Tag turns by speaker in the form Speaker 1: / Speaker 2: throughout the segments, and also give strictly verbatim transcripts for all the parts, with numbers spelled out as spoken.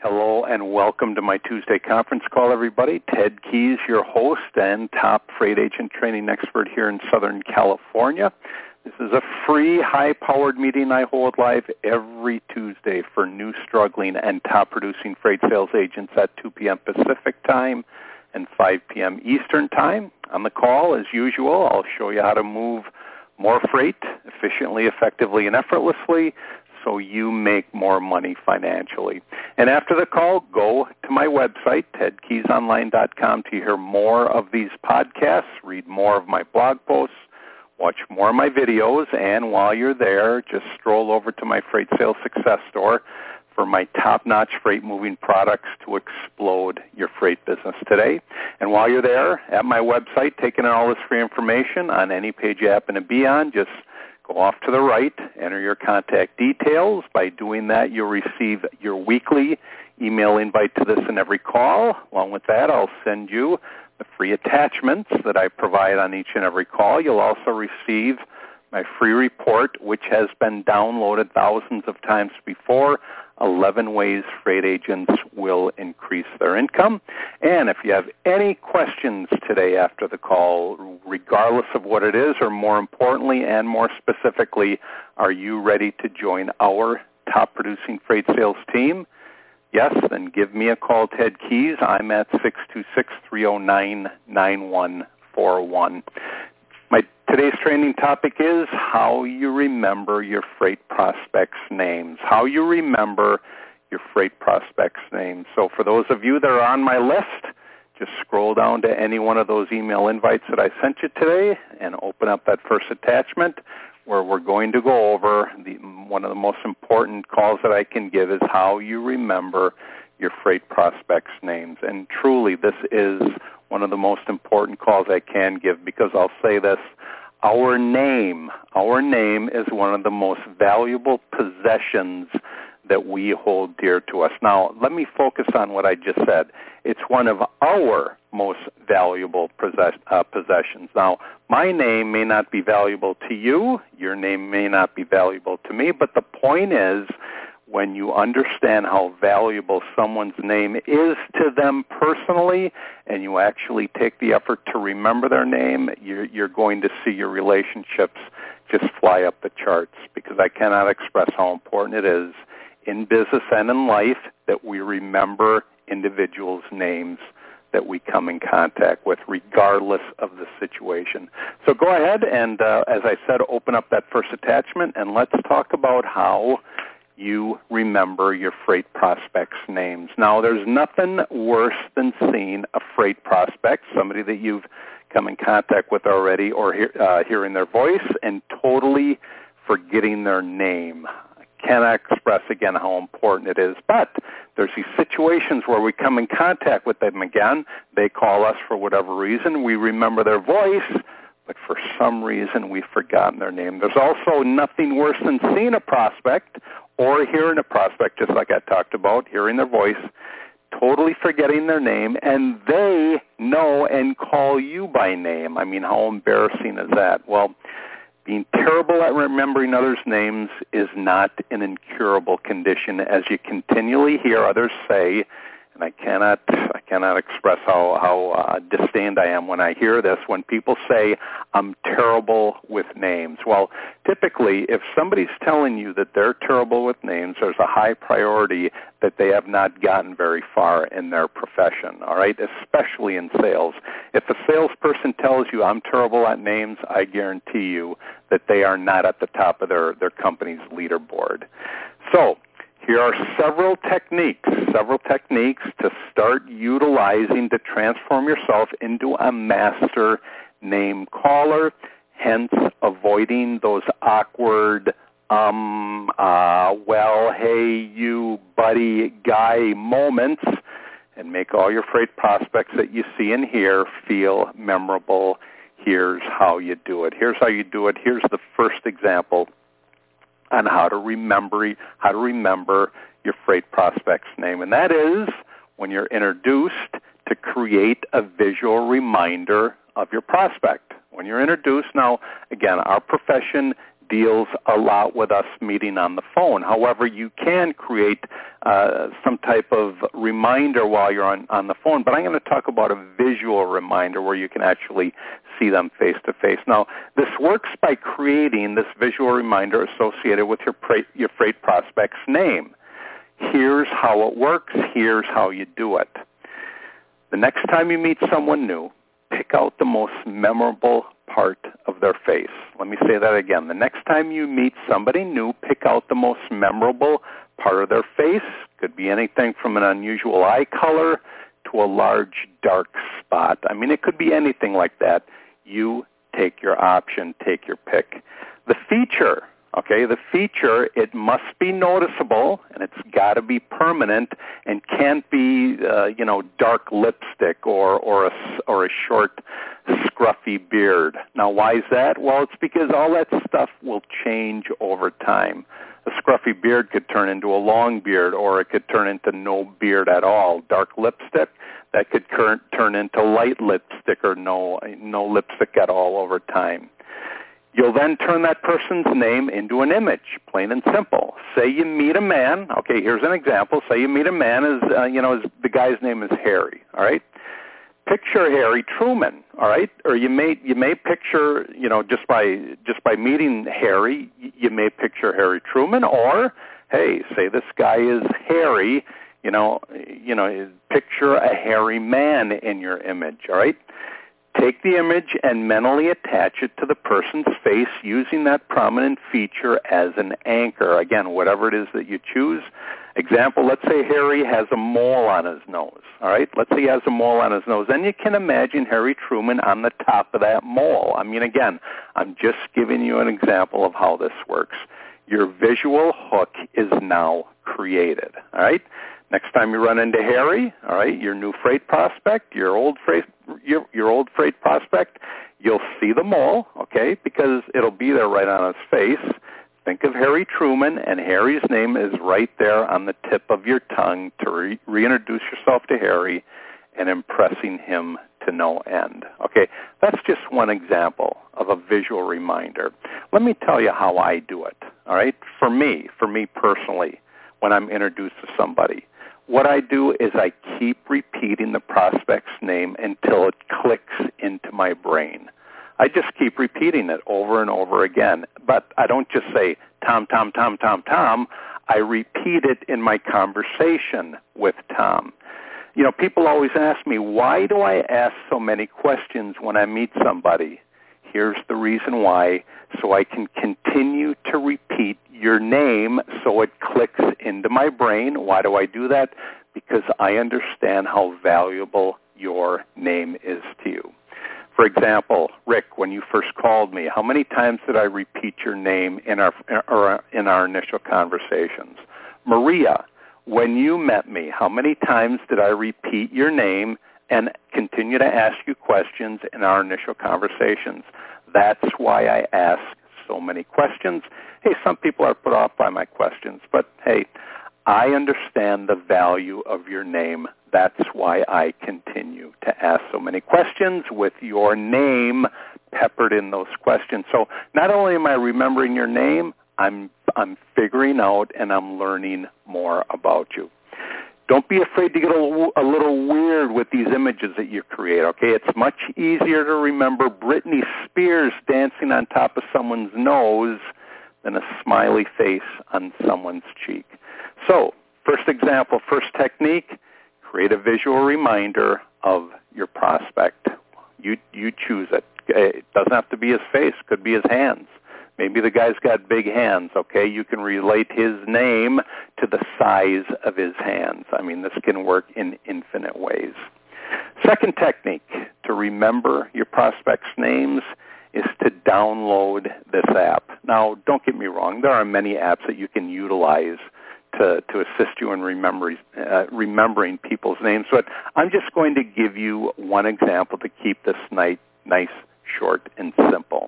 Speaker 1: Hello and welcome to my Tuesday conference call, everybody. Ted Keys, your host and top freight agent training expert here in Southern California. This is a free, high-powered meeting I hold live every Tuesday for new, struggling, and top-producing freight sales agents at two p.m. Pacific time and five p.m. Eastern time. On the call, as usual, I'll show you how to move more freight efficiently, effectively, and effortlessly, so you make more money financially. And after the call, go to my website, ted keys online dot com, to hear more of these podcasts, read more of my blog posts, watch more of my videos, and while you're there, just stroll over to my Freight Sales Success Store for my top-notch freight-moving products to explode your freight business today. And while you're there at my website, taking in all this free information on any page you happen to be on, just go off to the right, enter your contact details. By doing that, you'll receive your weekly email invite to this and every call. Along with that, I'll send you the free attachments that I provide on each and every call. You'll also receive my free report, which has been downloaded thousands of times before, eleven ways freight agents will increase their income. And if you have any questions today after the call, regardless of what it is, or more importantly and more specifically, are you ready to join our top-producing freight sales team? Yes, then give me a call, Ted Keys. I'm at six two six, three zero nine, nine one four one. My today's training topic is how you remember your freight prospects' names. How you remember your freight prospects' names. So for those of you that are on my list, just scroll down to any one of those email invites that I sent you today and open up that first attachment where we're going to go over the, one of the most important calls that I can give is how you remember your freight prospects' names. And truly, this is one of the most important calls I can give because I'll say this, our name, our name is one of the most valuable possessions that we hold dear to us. Now, let me focus on what I just said. It's one of our most valuable possess- uh, possessions. Now, my name may not be valuable to you. Your name may not be valuable to me. But the point is, when you understand how valuable someone's name is to them personally, and you actually take the effort to remember their name, you're, you're going to see your relationships just fly up the charts, because I cannot express how important it is in business and in life that we remember individuals' names that we come in contact with, regardless of the situation. So go ahead and, uh, as I said, open up that first attachment, and let's talk about how you remember your freight prospects' names. Now, there's nothing worse than seeing a freight prospect, somebody that you've come in contact with already, or hear, uh, hearing their voice and totally forgetting their name. I cannot express again how important it is, but there's these situations where we come in contact with them again. They call us for whatever reason. We remember their voice, but for some reason we've forgotten their name. There's also nothing worse than seeing a prospect or hearing a prospect, just like I talked about, hearing their voice, totally forgetting their name, and they know and call you by name. I mean, how embarrassing is that? Well, being terrible at remembering others' names is not an incurable condition, as you continually hear others say, and I cannot I cannot express how, how uh, disdained I am when I hear this, when people say, I'm terrible with names. Well, typically, if somebody's telling you that they're terrible with names, there's a high priority that they have not gotten very far in their profession, all right, especially in sales. If a salesperson tells you, I'm terrible at names, I guarantee you that they are not at the top of their, their company's leaderboard. So, here are several techniques, several techniques to start utilizing to transform yourself into a master name caller, hence avoiding those awkward, um, uh, well, hey, you, buddy, guy moments, and make all your freight prospects that you see and hear feel memorable. Here's how you do it. Here's how you do it. Here's the first example on how to remember how to remember your freight prospect's name. And that is when you're introduced, to create a visual reminder of your prospect. When you're introduced, now, again, our profession deals a lot with us meeting on the phone. However, you can create uh, some type of reminder while you're on, on the phone, but I'm going to talk about a visual reminder where you can actually see them face-to-face. Now, this works by creating this visual reminder associated with your, pra- your freight prospect's name. Here's how it works. Here's how you do it. The next time you meet someone new, pick out the most memorable part of their face. Let me say that again. The next time you meet somebody new, pick out the most memorable part of their face. Could be anything from an unusual eye color to a large dark spot. I mean, it could be anything like that. You take your option, take your pick. The feature, okay, the feature, it must be noticeable, and it's got to be permanent, and can't be, uh, you know, dark lipstick or or a, or a short, scruffy beard. Now, why is that? Well, it's because all that stuff will change over time. A scruffy beard could turn into a long beard, or it could turn into no beard at all. Dark lipstick, that could turn into light lipstick or no no lipstick at all over time. You'll then turn that person's name into an image, plain and simple. Say you meet a man. Okay, here's an example. Say you meet a man, as uh, you know, as the guy's name is Harry. All right. Picture Harry Truman. All right, or you may you may picture, you know, just by just by meeting Harry, you may picture Harry Truman. Or, hey, say this guy is Harry. You know, you know, picture a hairy man in your image. All right. Take the image and mentally attach it to the person's face using that prominent feature as an anchor. Again, whatever it is that you choose. Example, let's say Harry has a mole on his nose. All right? Let's say he has a mole on his nose. Then you can imagine Harry Truman on the top of that mole. I mean, again, I'm just giving you an example of how this works. Your visual hook is now created. All right? Next time you run into Harry, all right, your new freight prospect, your old freight, your, your old freight prospect, you'll see the mole, okay, because it'll be there right on his face. Think of Harry Truman, and Harry's name is right there on the tip of your tongue to re- reintroduce yourself to Harry and impressing him to no end. Okay, that's just one example of a visual reminder. Let me tell you how I do it, all right? For me, for me personally, when I'm introduced to somebody, what I do is I keep repeating the prospect's name until it clicks into my brain. I just keep repeating it over and over again. But I don't just say, Tom, Tom, Tom, Tom, Tom. I repeat it in my conversation with Tom. You know, people always ask me, why do I ask so many questions when I meet somebody? Here's the reason why, so I can continue to repeat your name so it clicks into my brain. Why do I do that? Because I understand how valuable your name is to you. For example, Rick, when you first called me, how many times did I repeat your name in our or in our initial conversations? Maria, when you met me, how many times did I repeat your name and continue to ask you questions in our initial conversations? That's why I ask so many questions. Hey, some people are put off by my questions, but hey, I understand the value of your name. That's why I continue to ask so many questions with your name peppered in those questions. So not only am I remembering your name, I'm I'm figuring out and I'm learning more about you. Don't be afraid to get a, a little weird with these images that you create, okay? It's much easier to remember Britney Spears dancing on top of someone's nose than a smiley face on someone's cheek. So, first example, first technique, create a visual reminder of your prospect. You you choose it. It doesn't have to be his face. It could be his hands. Maybe the guy's got big hands, okay? You can relate his name to the size of his hands. I mean, this can work in infinite ways. Second technique to remember your prospects' names is to download this app. Now, don't get me wrong. There are many apps that you can utilize to, to assist you in remembering, uh, remembering people's names, but I'm just going to give you one example to keep this nice, nice, short, and simple.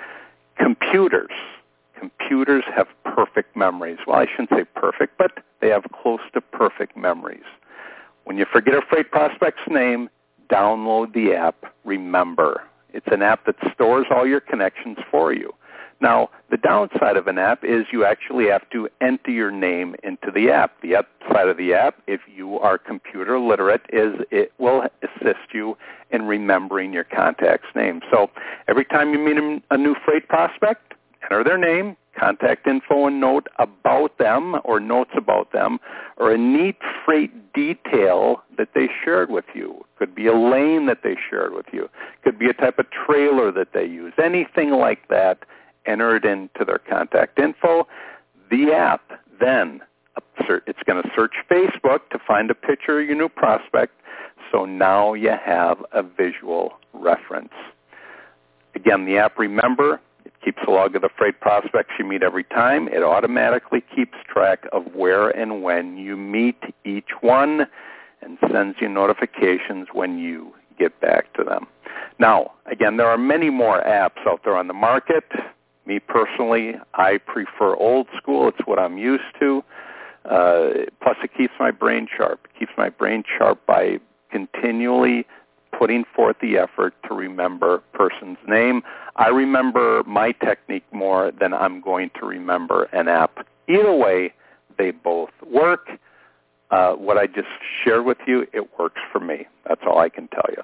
Speaker 1: Computers. Computers have perfect memories. Well, I shouldn't say perfect, but they have close to perfect memories. When you forget a freight prospect's name, download the app Remember. It's an app that stores all your connections for you. Now, the downside of an app is you actually have to enter your name into the app. The upside of the app, if you are computer literate, is it will assist you in remembering your contact's name. So every time you meet a new freight prospect, enter their name, contact info and note about them or notes about them, or a neat freight detail that they shared with you. Could be a lane that they shared with you. Could be a type of trailer that they use. Anything like that, enter it into their contact info. The app then, it's going to search Facebook to find a picture of your new prospect, so now you have a visual reference. Again, the app, remember, it keeps a log of the freight prospects you meet every time. It automatically keeps track of where and when you meet each one and sends you notifications when you get back to them. Now, again, there are many more apps out there on the market. Me personally, I prefer old school. It's what I'm used to. Uh, plus, it keeps my brain sharp. It keeps my brain sharp by continually putting forth the effort to remember a person's name. I remember my technique more than I'm going to remember an app. Either way, they both work. Uh, what I just shared with you, it works for me. That's all I can tell you.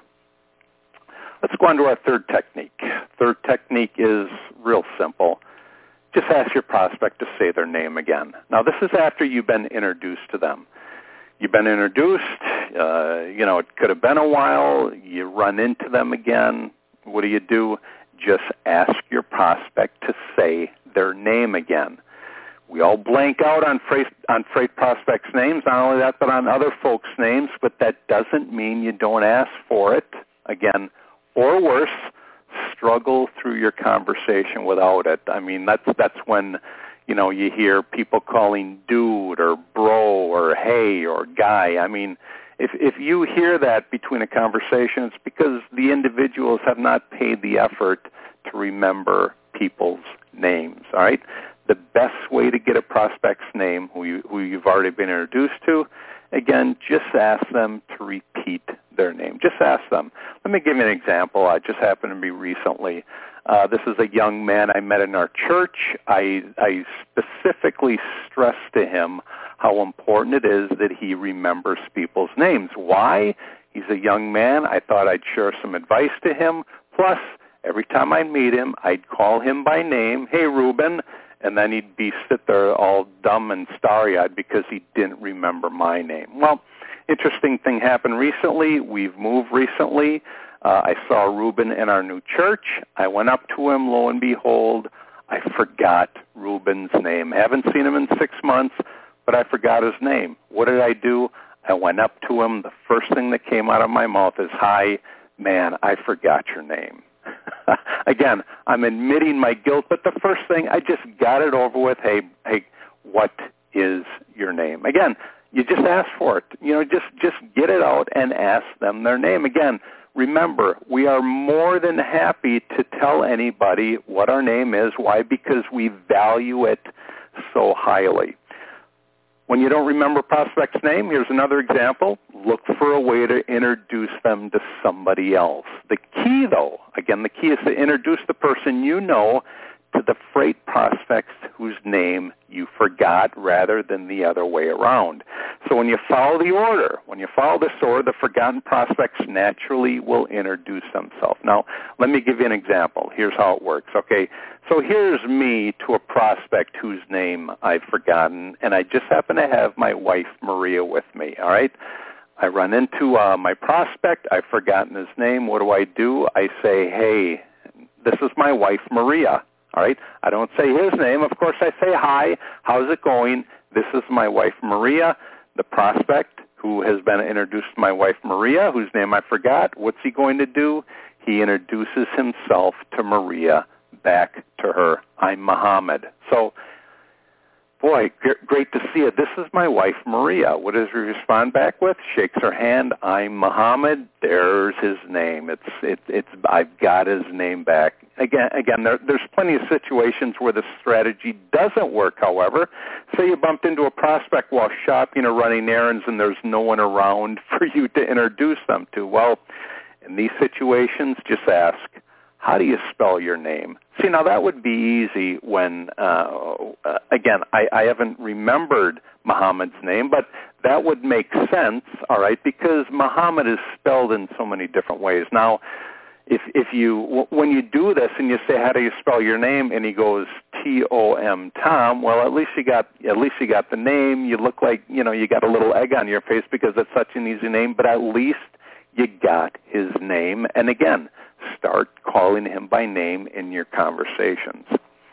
Speaker 1: Let's go on to our third technique. Third technique is real simple. Just ask your prospect to say their name again. Now, this is after you've been introduced to them. You've been introduced, uh, you know, it could have been a while, you run into them again. What do you do? Just ask your prospect to say their name again. We all blank out on freight, on freight prospects' names, not only that, but on other folks' names, but that doesn't mean you don't ask for it. Again, or worse, struggle through your conversation without it. I mean, that's that's when, you know, you hear people calling dude or bro or hey or guy. I mean, if if you hear that between a conversation, it's because the individuals have not paid the effort to remember people's names, all right? The best way to get a prospect's name who, you, who you've already been introduced to, again, just ask them to repeat their name. Just ask them. Let me give you an example. I just happened to be recently. Uh, this is a young man I met in our church. I, I specifically stressed to him how important it is that he remembers people's names. Why? He's a young man. I thought I'd share some advice to him. Plus, every time I meet him, I'd call him by name. Hey, Reuben. And then he'd be sit there all dumb and starry-eyed because he didn't remember my name. Well, interesting thing happened recently. We've moved recently. Uh, I saw Reuben in our new church. I went up to him. Lo and behold, I forgot Reuben's name. I haven't seen him in six months, but I forgot his name. What did I do? I went up to him. The first thing that came out of my mouth is, hi, man, I forgot your name. Again, I'm admitting my guilt, but the first thing, I just got it over with. Hey, hey, what is your name? Again, you just ask for it. You know, just, just get it out and ask them their name. Again, remember, we are more than happy to tell anybody what our name is. Why? Because we value it so highly. When you don't remember a prospect's name, here's another example. Look for a way to introduce them to somebody else. The key, though, again, the key is to introduce the person you know to the freight prospects whose name you forgot rather than the other way around. So when you follow the order, when you follow this order, the forgotten prospects naturally will introduce themselves. Now, let me give you an example. Here's how it works, okay? So here's me to a prospect whose name I've forgotten, and I just happen to have my wife, Maria, with me, all right? I run into uh, my prospect. I've forgotten his name. What do I do? I say, hey, this is my wife, Maria. All right? I don't say his name. Of course, I say, hi, how's it going? This is my wife, Maria. The prospect who has been introduced to my wife, Maria, whose name I forgot, what's he going to do? He introduces himself to Maria back to her. I'm Muhammad. So, boy, g- great to see it. This is my wife, Maria. What does he respond back with? Shakes her hand. I'm Muhammad. There's his name. It's it, it's I've got his name back. Again, again, there, there's plenty of situations where the strategy doesn't work. However, say you bumped into a prospect while shopping or running errands, and there's no one around for you to introduce them to. Well, in these situations, just ask, how do you spell your name? See, now that would be easy when, uh, uh, again, I, I haven't remembered Muhammad's name, but that would make sense, all right, because Muhammad is spelled in so many different ways. Now, if if you, when you do this and you say, how do you spell your name, and he goes T O M, Tom, well, at least you got, at least you got the name. You look like, you know, you got a little egg on your face because it's such an easy name, but at least you got his name. And again, start calling him by name in your conversations.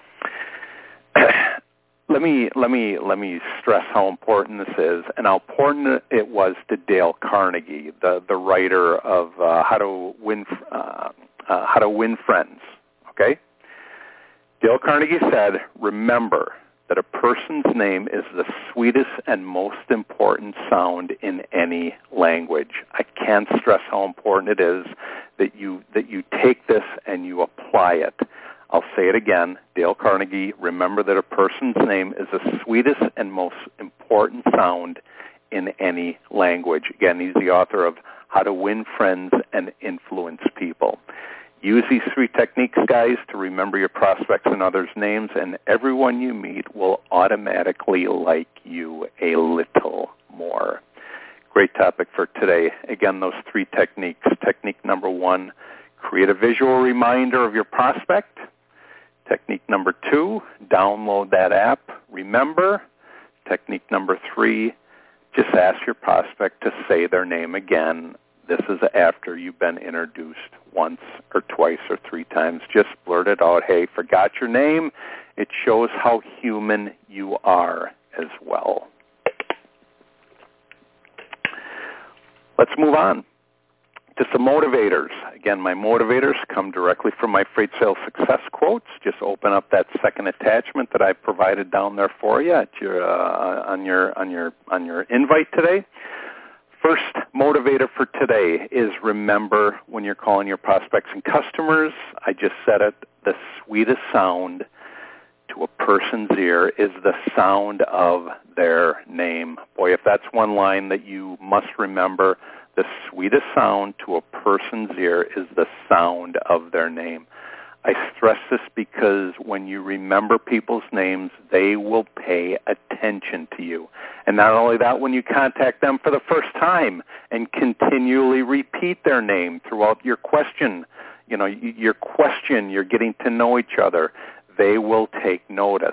Speaker 1: let me let me let me stress how important this is, and how important it was to Dale Carnegie, the the writer of uh, How to Win uh, uh, How to Win Friends. Okay, Dale Carnegie said, "Remember that a person's name is the sweetest and most important sound in any language." I can't stress how important it is that you that you take this and you apply it. I'll say it again. Dale Carnegie, remember that a person's name is the sweetest and most important sound in any language. Again, he's the author of How to Win Friends and Influence People. Use these three techniques, guys, to remember your prospects and others' names, and everyone you meet will automatically like you a little more. Great topic for today. Again, those three techniques. Technique number one, create a visual reminder of your prospect. Technique number two, download that app. Remember. Technique number three, just ask your prospect to say their name again. This is after you've been introduced once or twice or three times. Just blurt it out. Hey, forgot your name. It shows how human you are as well. Let's move on to some motivators. Again, my motivators come directly from my Freight Sales Success quotes. Just open up that second attachment that I provided down there for you at your uh, on your on your on your invite today. First motivator for today is remember when you're calling your prospects and customers, I just said it, the sweetest sound to a person's ear is the sound of their name. Boy, if that's one line that you must remember, the sweetest sound to a person's ear is the sound of their name. I stress this because when you remember people's names, they will pay attention to you. And not only that, when you contact them for the first time and continually repeat their name throughout your question, you know, your question, you're getting to know each other, they will take notice.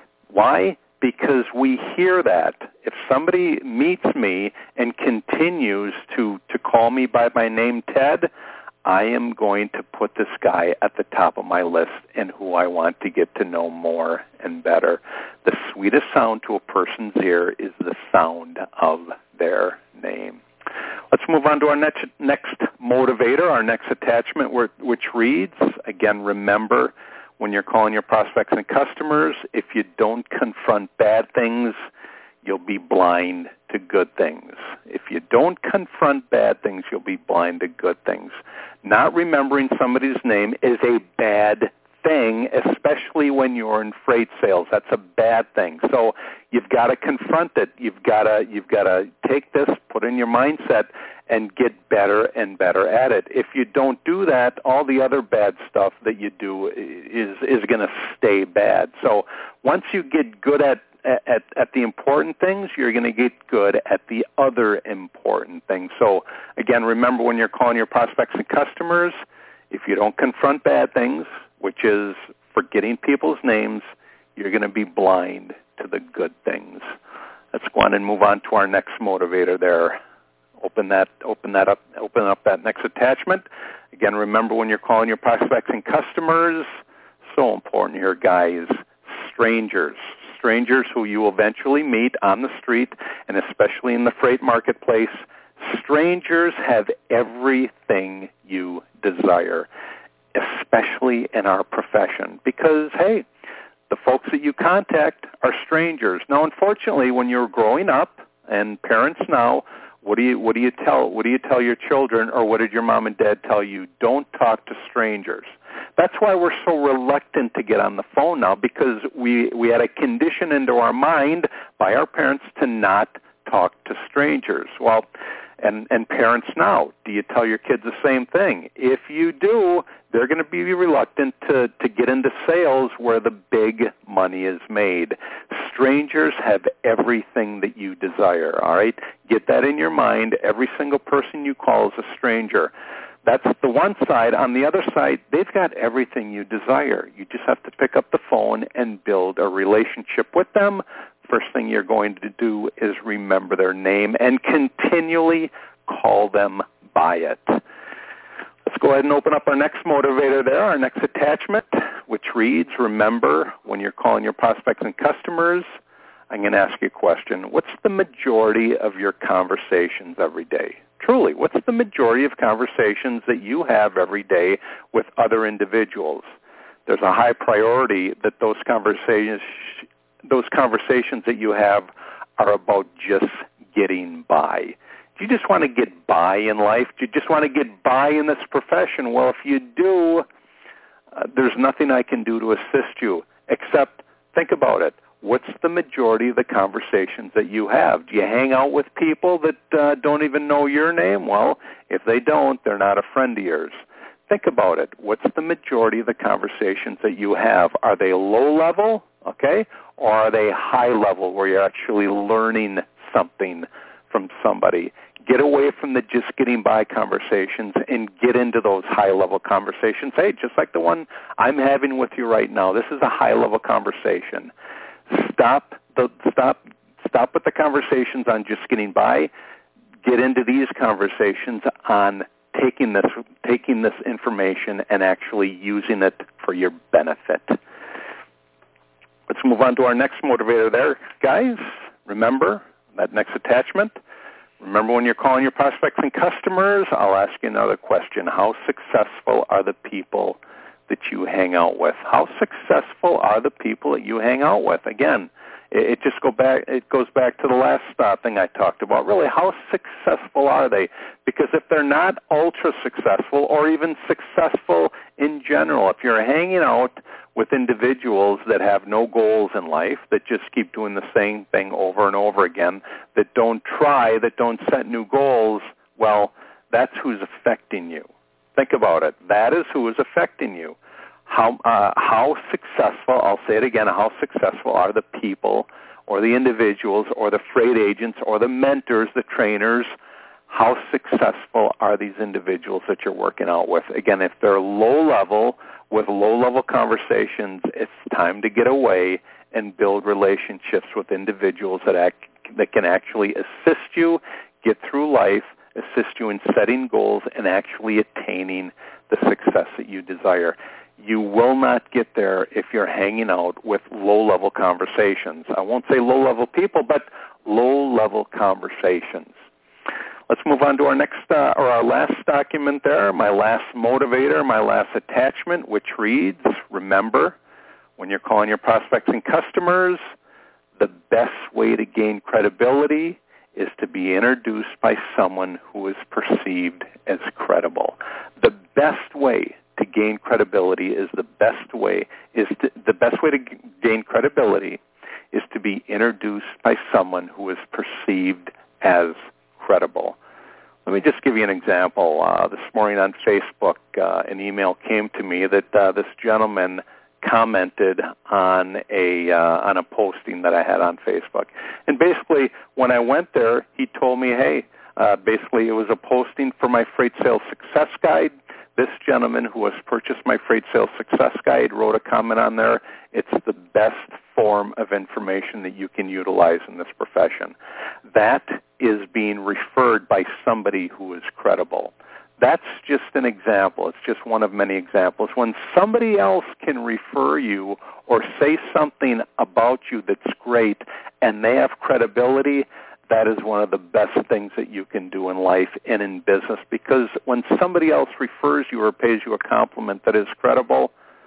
Speaker 1: Why? Because we hear that. If somebody meets me and continues to, to call me by my name, Ted, I am going to put this guy at the top of my list and who I want to get to know more and better. The sweetest sound to a person's ear is the sound of their name. Let's move on to our next, next motivator, our next attachment, which reads, again, remember, when you're calling your prospects and customers, if you don't confront bad things, you'll be blind to good things. If you don't confront bad things, you'll be blind to good things. Not remembering somebody's name is a bad thing, especially when you're in freight sales. That's a bad thing. So you've got to confront it. You've got to you've got to take this, put in your mindset, and get better and better at it. If you don't do that, all the other bad stuff that you do is is going to stay bad. So once you get good at At, at the important things, you're going to get good at the other important things. So, again, remember when you're calling your prospects and customers, if you don't confront bad things, which is forgetting people's names, you're going to be blind to the good things. Let's go on and move on to our next motivator there. Open that, open that up, open up that next attachment. Again, remember when you're calling your prospects and customers, so important here, guys, strangers. Strangers who you eventually meet on the street, and especially in the freight marketplace, strangers have everything you desire, especially in our profession, because, hey, the folks that you contact are strangers. Now, unfortunately, when you're growing up, and parents now, what do you what do you tell what do you tell your children, or what did your mom and dad tell you? Don't talk to strangers. That's why we're so reluctant to get on the phone now, because we, we had a condition into our mind by our parents to not talk to strangers. Well, And, and parents now, do you tell your kids the same thing? If you do, they're going to be reluctant to, to get into sales where the big money is made. Strangers have everything that you desire, all right? Get that in your mind. Every single person you call is a stranger. That's the one side. On the other side, they've got everything you desire. You just have to pick up the phone and build a relationship with them. First thing you're going to do is remember their name and continually call them by it. Let's go ahead and open up our next motivator there, our next attachment, which reads, remember, when you're calling your prospects and customers, I'm going to ask you a question. What's the majority of your conversations every day? Truly, what's the majority of conversations that you have every day with other individuals? There's a high priority that those conversations those conversations that you have are about just getting by. Do you just want to get by in life? Do you just want to get by in this profession? Well, if you do, uh, there's nothing I can do to assist you, except think about it. What's the majority of the conversations that you have? Do you hang out with people that uh, don't even know your name? Well, if they don't, they're not a friend of yours. Think about it. What's the majority of the conversations that you have? Are they low level, okay, or are they high level where you're actually learning something from somebody? Get away from the just getting by conversations and get into those high-level conversations. Hey, just like the one I'm having with you right now, this is a high-level conversation. Stop the stop stop with the conversations on just getting by. Get into these conversations on taking this taking this information and actually using it for your benefit. Let's move on to our next motivator there, guys. Remember that next attachment. Remember when you're calling your prospects and customers, I'll ask you another question. How successful are the people that you hang out with? How successful are the people that you hang out with? Again, it just go back. It goes back to the last uh, thing I talked about. Really, how successful are they? Because if they're not ultra successful or even successful in general, if you're hanging out with individuals that have no goals in life, that just keep doing the same thing over and over again, that don't try, that don't set new goals, well, that's who's affecting you. Think about it. That is who is affecting you. How uh, how successful, I'll say it again, how successful are the people or the individuals or the freight agents or the mentors, the trainers, how successful are these individuals that you're working out with? Again, if they're low level with low level conversations, it's time to get away and build relationships with individuals that act, that can actually assist you get through life, assist you in setting goals and actually attaining the success that you desire. You will not get there if you're hanging out with low-level conversations. I won't say low-level people, but low-level conversations. Let's move on to our next uh, or our last document there, my last motivator, my last attachment, which reads, remember, when you're calling your prospects and customers, the best way to gain credibility is to be introduced by someone who is perceived as credible. The best way to gain credibility is the best way is to, the best way to gain credibility is to be introduced by someone who is perceived as credible. Let me just give you an example. Uh, this morning on Facebook, uh, an email came to me that uh, this gentleman commented on a uh, on a posting that I had on Facebook, and basically when I went there, he told me, hey, uh, basically it was a posting for my Freight Sales Success Guide. This gentleman who has purchased my Freight Sales Success Guide wrote a comment on there. It's the best form of information that you can utilize in this profession. That is being referred by somebody who is credible. That's just an example. It's just one of many examples. When somebody else can refer you or say something about you that's great and they have credibility, that is one of the best things that you can do in life and in business, because when somebody else refers you or pays you a compliment that is credible,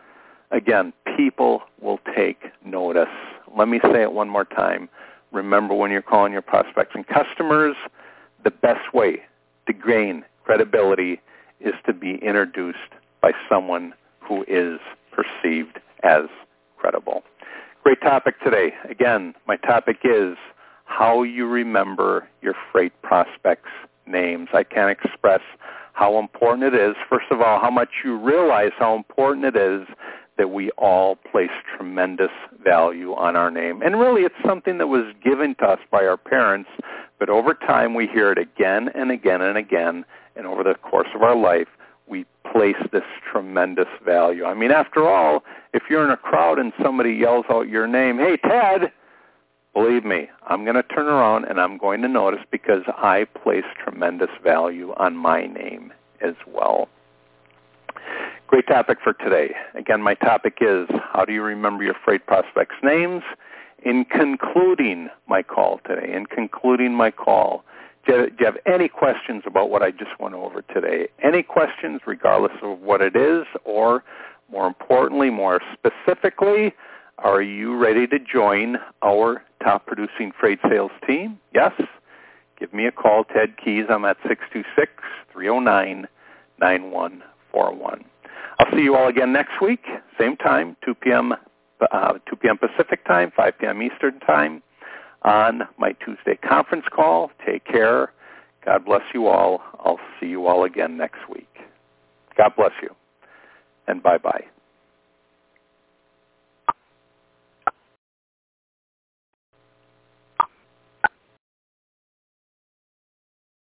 Speaker 1: again, people will take notice. Let me say it one more time. Remember, when you're calling your prospects and customers, the best way to gain credibility is to be introduced by someone who is perceived as credible. Great topic today. Again, my topic is how you remember your freight prospects names. I can't express how important it is. First of all, how much you realize how important it is that we all place tremendous value on our name. And really, it's something that was given to us by our parents, but over time we hear it again and again and again, and over the course of our life, we place this tremendous value. I mean, after all, if you're in a crowd and somebody yells out your name, "Hey, Ted," believe me, I'm going to turn around and I'm going to notice, because I place tremendous value on my name as well. Great topic for today. Again, my topic is, how do you remember your freight prospects' names? In concluding my call today, in concluding my call, do you, do you have any questions about what I just went over today? Any questions, regardless of what it is, or more importantly, more specifically, are you ready to join our top producing freight sales team? Yes? Give me a call, Ted Keys. I'm at six two six, three oh nine, nine one four one. I'll see you all again next week, same time, two p.m. Uh, two p.m. Pacific time, five p.m. Eastern time, on my Tuesday conference call. Take care. God bless you all. I'll see you all again next week. God bless you, and bye-bye.